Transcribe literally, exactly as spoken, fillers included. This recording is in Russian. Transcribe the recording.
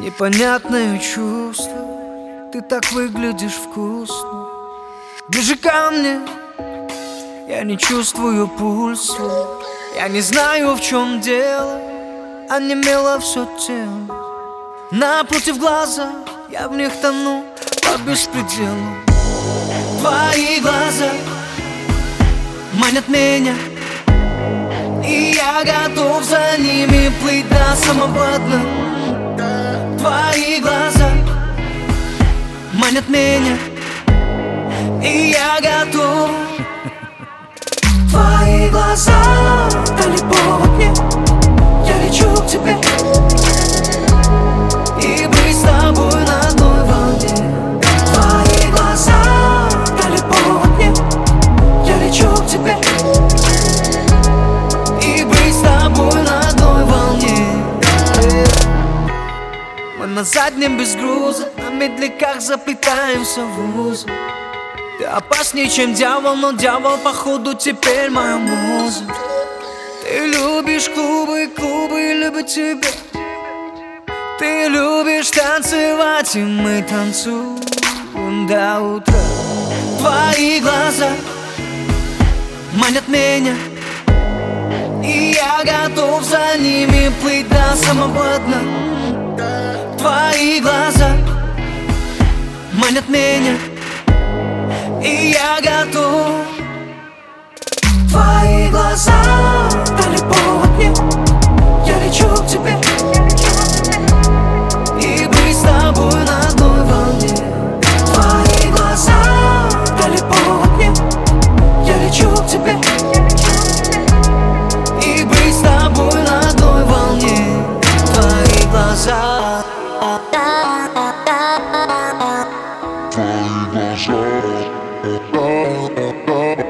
Непонятное чувство, ты так выглядишь вкусно. Ближе ко мне, я не чувствую пульс. Я не знаю, в чем дело, онемело все тело. Напротив глаза, я в них тону по беспределу. Твои глаза манят меня, и я готов за ними плыть до самого дна. Твои глаза манят меня, и я готов. Твои глаза дали повод мне, я лечу к тебе и быть с тобой на одной волне. Твои глаза дали повод мне, я лечу к тебе и быть с тобой на одной волне. Мы на заднем без груза, на медляках заплетаемся в узел. Ты опаснее, чем дьявол, но дьявол, походу, теперь моя муза. Ты любишь клубы, клубы любят тебя. Ты любишь танцевать, и мы танцуем до утра. Твои глаза манят меня, и я готов за ними плыть до самого дна. Твои глаза манят меня, и я готов. Твои глаза дали повод мне, я лечу к тебе и быть с тобой на одной волне. Твои глаза дали повод мне, я лечу к тебе и быть с тобой на одной волне. Твои глаза. Твои глаза.